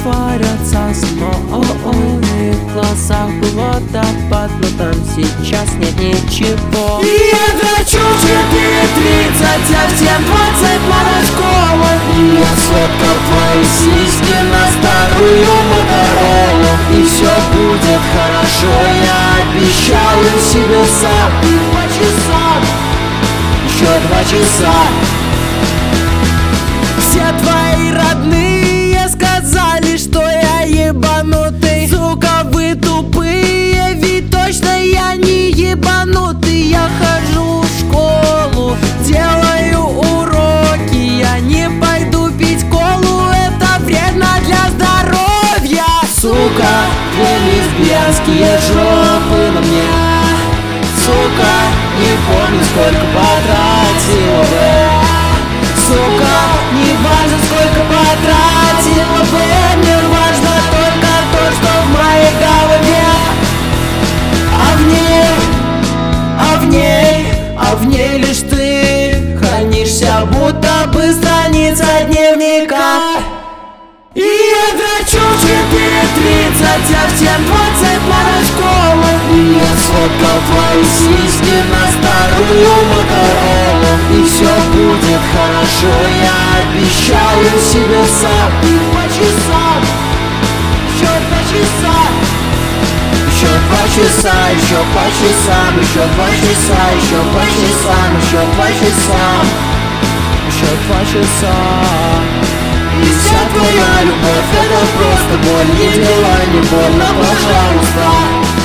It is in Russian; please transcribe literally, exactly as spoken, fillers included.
растворятся снова. В глазах был водопад, но там сейчас нет ничего. И я драчу в четыре тридцать, а в семь двадцать Морошкова. И я сфоткал твои сиськи на старую Моторолу. И все будет хорошо, я обещаю себе сам. Два часа, еще два часа. Все твои родные сказали, что я ебанутый. Сука, вы тупые, ведь точно я не ебанутый. Я хожу в школу, делаю уроки. Я не пойду пить колу, это вредно для здоровья. Сука, две лесбиянские жопы на мне. Сука, не помню, сколько потратила бы. Сука, не важно, сколько потратила бы. Мне важно только то, что в моей голове. А в ней, а в ней, а в ней лишь ты хранишься, будто бы страница дневника. И я драчу в четыре тридцать, а в семь двадцать Морошкова. И я сфоткал твои сиськи на старую Моторолу. И все будет хорошо, я обещаю себе сам. Два часа, еще два часа. Еще два часа, еще по часам. Еще два часа, еще по часам. Еще два часа, еще два часа. И вся твоя любовь — это просто боль. Не делай, не больно, пожалуйста.